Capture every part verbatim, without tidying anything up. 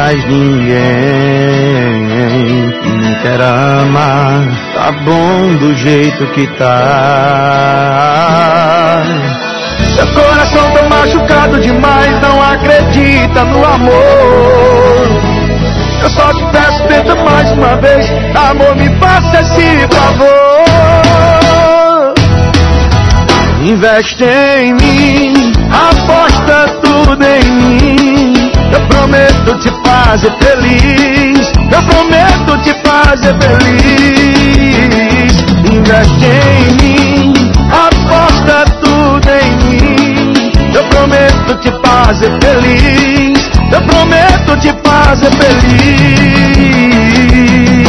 mais ninguém. Não quero amar, tá bom do jeito que tá. Seu coração tá machucado demais, não acredita no amor. Eu só te peço, tenta mais uma vez, amor, me faça esse favor. Investe em mim, aposta tudo em mim. Eu prometo te fazer feliz, eu prometo te fazer feliz. Investe em mim, aposta tudo em mim. Eu prometo te fazer feliz, eu prometo te fazer feliz.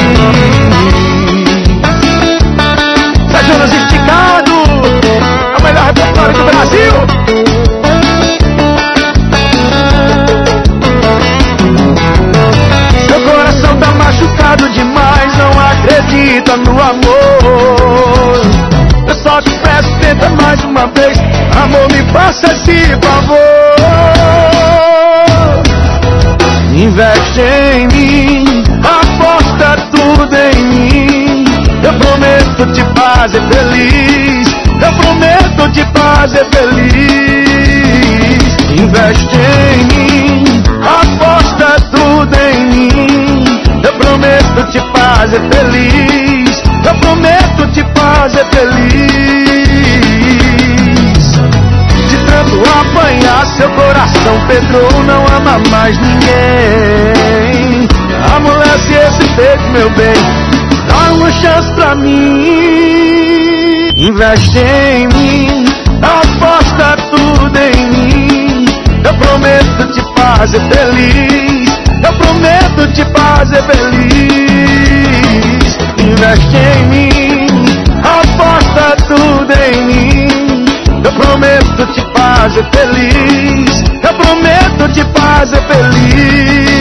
Jonas Esticado, a melhor repertório do Brasil. Seu coração tá machucado demais, não acredita no amor. Eu só te peço, tenta mais uma vez, amor, me faça esse favor. Investe em mim, aposta tudo em mim. Eu prometo te fazer feliz, eu prometo te fazer feliz. Investe em mim, aposta tudo em mim. Eu prometo te fazer feliz, eu prometo te fazer feliz. De tanto apanhar, seu coração pedrou, não ama mais ninguém. Amolece esse peito, meu bem, dá uma chance pra mim. Investe em mim, aposta tudo em mim. Eu prometo te fazer feliz, eu prometo te fazer feliz. Investe em mim, aposta tudo em mim. Eu prometo te fazer feliz, eu prometo te fazer feliz.